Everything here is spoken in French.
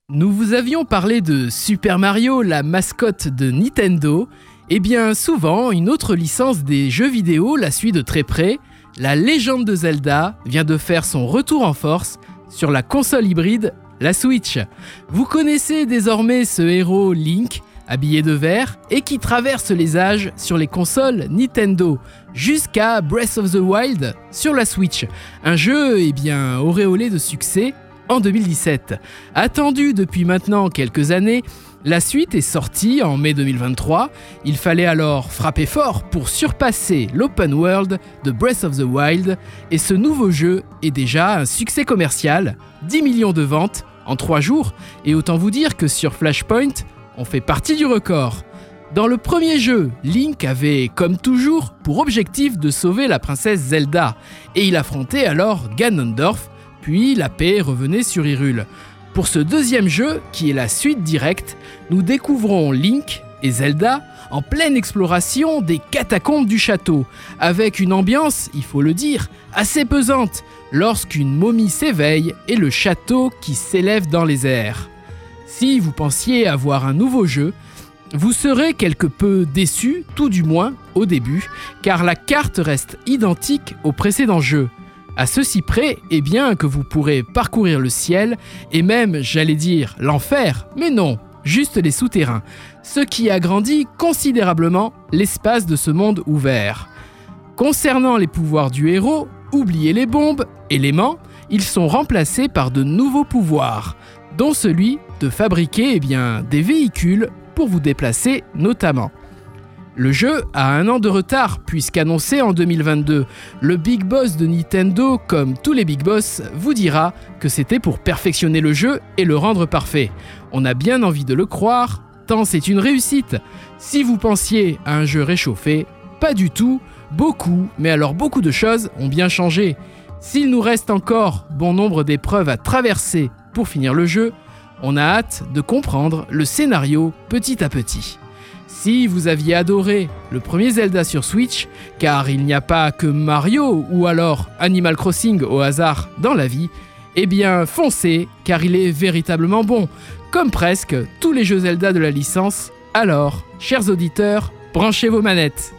Nous vous avions parlé de Super Mario, la mascotte de Nintendo. Et bien souvent, une autre licence des jeux vidéo la suit de très près. La légende de Zelda vient de faire son retour en force sur la console hybride, la Switch. Vous connaissez désormais ce héros Link, habillé de vert, et qui traverse les âges sur les consoles Nintendo, jusqu'à Breath of the Wild sur la Switch. Un jeu auréolé de succès en 2017. Attendu depuis maintenant quelques années, la suite est sortie en mai 2023. Il fallait alors frapper fort pour surpasser l'open world de Breath of the Wild, et ce nouveau jeu est déjà un succès commercial, 10 millions de ventes en 3 jours, et autant vous dire que sur Flashpoint, on fait partie du record. Dans le premier jeu, Link avait, comme toujours, pour objectif de sauver la princesse Zelda, et il affrontait alors Ganondorf, puis la paix revenait sur Hyrule. Pour ce deuxième jeu, qui est la suite directe, nous découvrons Link et Zelda en pleine exploration des catacombes du château, avec une ambiance, il faut le dire, assez pesante, lorsqu'une momie s'éveille et le château qui s'élève dans les airs. Si vous pensiez avoir un nouveau jeu, vous serez quelque peu déçu, tout du moins au début, car la carte reste identique au précédent jeu. À ceci près, que vous pourrez parcourir le ciel, et même, j'allais dire, l'enfer, mais non, juste les souterrains, ce qui agrandit considérablement l'espace de ce monde ouvert. Concernant les pouvoirs du héros, oubliez les bombes, éléments, ils sont remplacés par de nouveaux pouvoirs, dont celui de fabriquer des véhicules pour vous déplacer notamment. Le jeu a 1 an de retard puisqu'annoncé en 2022. Le Big Boss de Nintendo, comme tous les Big Boss, vous dira que c'était pour perfectionner le jeu et le rendre parfait. On a bien envie de le croire, tant c'est une réussite. Si vous pensiez à un jeu réchauffé, pas du tout, beaucoup de choses ont bien changé. S'il nous reste encore bon nombre d'épreuves à traverser pour finir le jeu, on a hâte de comprendre le scénario petit à petit. Si vous aviez adoré le premier Zelda sur Switch, car il n'y a pas que Mario ou alors Animal Crossing au hasard dans la vie, foncez, car il est véritablement bon, comme presque tous les jeux Zelda de la licence. Alors, chers auditeurs, branchez vos manettes.